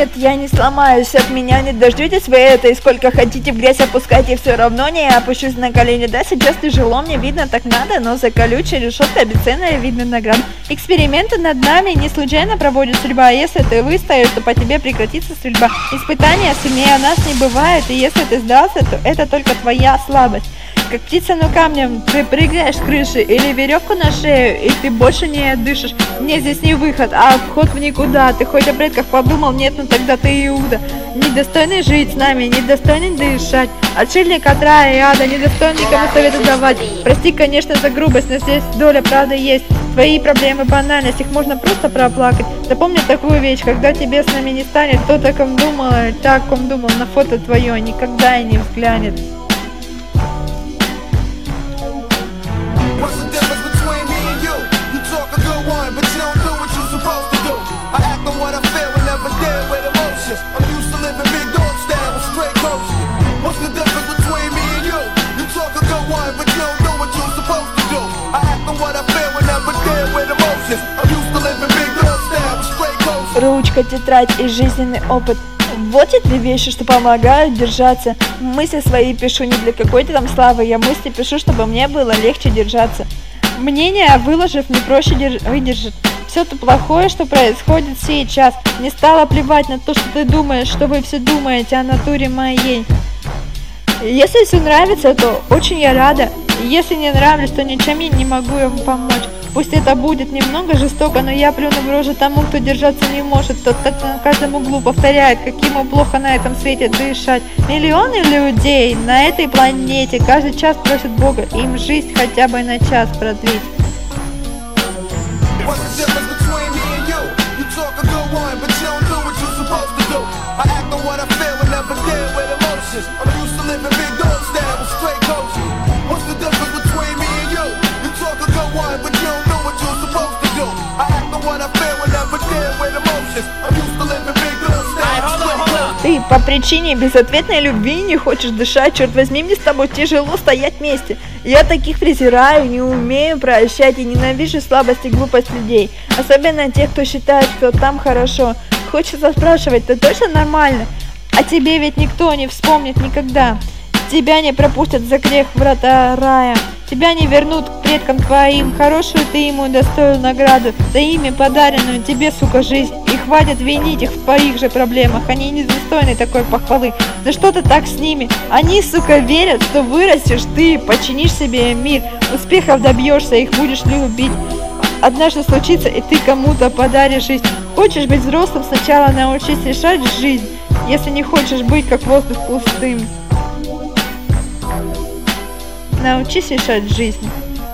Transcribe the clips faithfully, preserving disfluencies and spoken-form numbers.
Нет, я не сломаюсь, от меня не дождетесь вы это. И сколько хотите в грязь опускайте, все равно не опущусь на колени. Да, сейчас тяжело, мне видно, так надо, но за колючей решеткой бесценная видно награда. Эксперименты над нами не случайно проводит судьба. Если ты выстоишь, то по тебе прекратится стрельба. Испытания сильнее нас не бывает, и если ты сдался, то это только твоя слабость. Как птица на камнем, ты прыгаешь с крыши или веревку на шею, и ты больше не дышишь. Мне здесь не выход, а вход в никуда. Ты хоть о предках подумал? Нет, ну тогда ты Иуда. Недостойный жить с нами, недостойный дышать. Отшельник от рая и ада, недостойный никому советы давать. Прости, конечно, за грубость, но здесь доля правды есть. Твои проблемы банальность, их можно просто проплакать. Запомни такую вещь, когда тебе с нами не станет, тот, о ком думал, так, о ком думал, на фото твое никогда и не взглянет. Ручка, тетрадь и жизненный опыт. Вот эти вещи, что помогают держаться. Мысли свои пишу не для какой-то там славы. Я мысли пишу, чтобы мне было легче держаться. Мнение, выложив, не проще держ... выдержать. Все то плохое, что происходит сейчас. Не стало плевать на то, что ты думаешь, что вы все думаете о натуре моей. Если все нравится, то очень я рада. Если не нравлюсь, то ничем я не могу вам помочь. Пусть это будет немного жестоко, но я плюну в рожу тому, кто держаться не может. Тот так на каждом углу повторяет, как ему плохо на этом свете дышать. Миллионы людей на этой планете каждый час просят Бога им жизнь хотя бы на час продлить. Ты по причине безответной любви не хочешь дышать, черт возьми, мне с тобой тяжело стоять вместе. Я таких презираю, не умею прощать и ненавижу слабость и глупость людей. Особенно тех, кто считает, что там хорошо. Хочется спрашивать, ты точно нормально? А тебе ведь никто не вспомнит никогда. Тебя не пропустят за грех врата рая. Тебя не вернут к предкам твоим. Хорошую ты ему достоил награду за имя подаренную тебе, сука, жизнь. И хватит винить их в твоих же проблемах. Они недостойны такой похвалы. Да что ты так с ними? Они, сука, верят, что вырастешь ты, починишь себе мир. Успехов добьешься, их будешь любить. Однажды случится, и ты кому-то подаришь жизнь. Хочешь быть взрослым, сначала научись решать жизнь. Если не хочешь быть как воздух пустым, научись решать жизнь.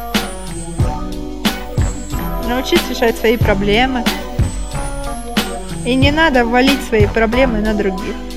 Научись решать свои проблемы. И не надо валить свои проблемы на других.